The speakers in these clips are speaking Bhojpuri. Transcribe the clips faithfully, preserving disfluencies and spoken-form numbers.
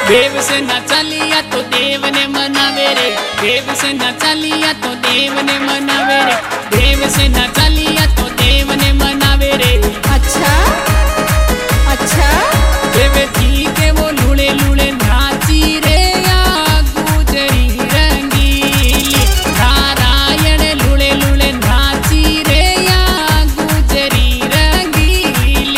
देव से न चलिया तो देव ने मनावे रे, देव से न चलिया तो देव ने मनावे रे, देव से न चलिया तो देव ने मनावे रे। अच्छा अच्छा देव जी के वो लुड़े लुड़े नाची रे या गुजरी रंगीली, नारायण लुड़े लुड़े नाची रे या गुजरी रंगीली।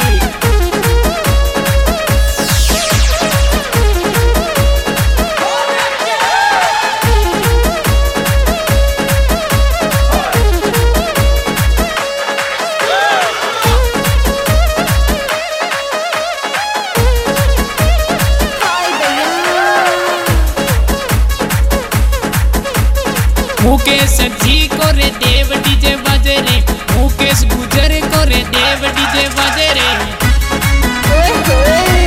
मुकेश जी को रे देव डीजे बजे रे, मुकेश गुजर को रे देव डीजे बजे रे। ओए होए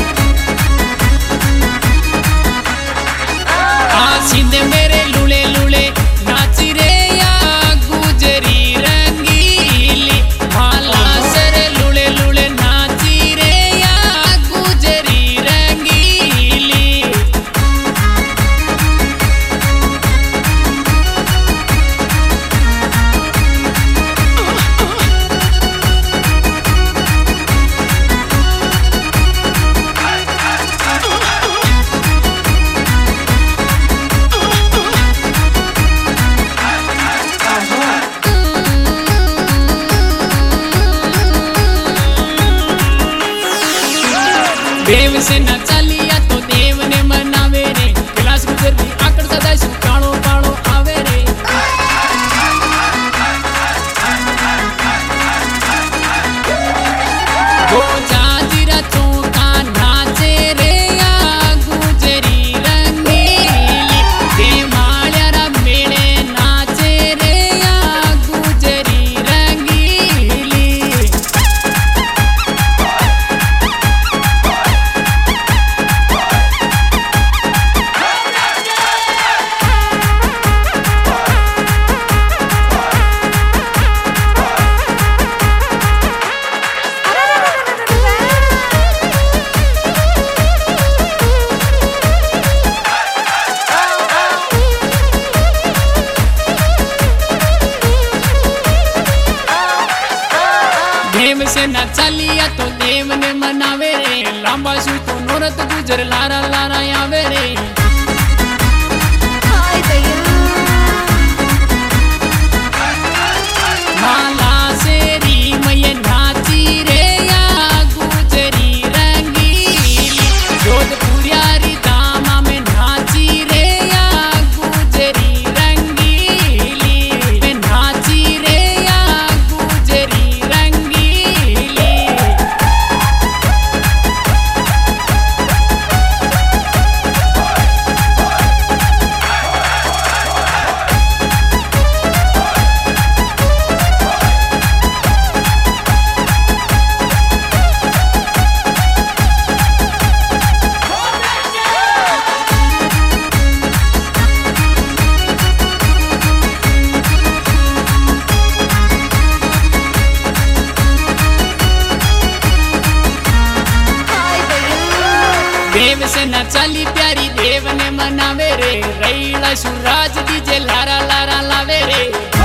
आसिंद मेरे लुले लुले नाची रे या गुजरी रंगीली, माला सर लुले लुले नाची रे या गुजरी रंगीली। देव से न चलिया तो देव ने मनावे रे, कैलाश गुजर भी आकड़ सदा सु काणो काणो आवे रे। गो जाजीरा चौका नाचे रे या गुजरी रंगीली, देवाळ्यारा मेळे नाचे रे या गुजरी रंगीली। देव से न चलिया तो देव ने मनावे रे, लांबा सु तो नोरत गुजर लारा लारा आवे रे। हाय दैया माला सेरी मये नाची रे या गुजरी रंगीली, जोधपुरियारी दामा में नाची रे या गुजरी रंगीली, में नाची रे या गुजरी रंगीली। हाय दैया देव से न चली प्यारी देव ने मनावे रे, रैला सुराज डीजे लारा लारा लावे रे।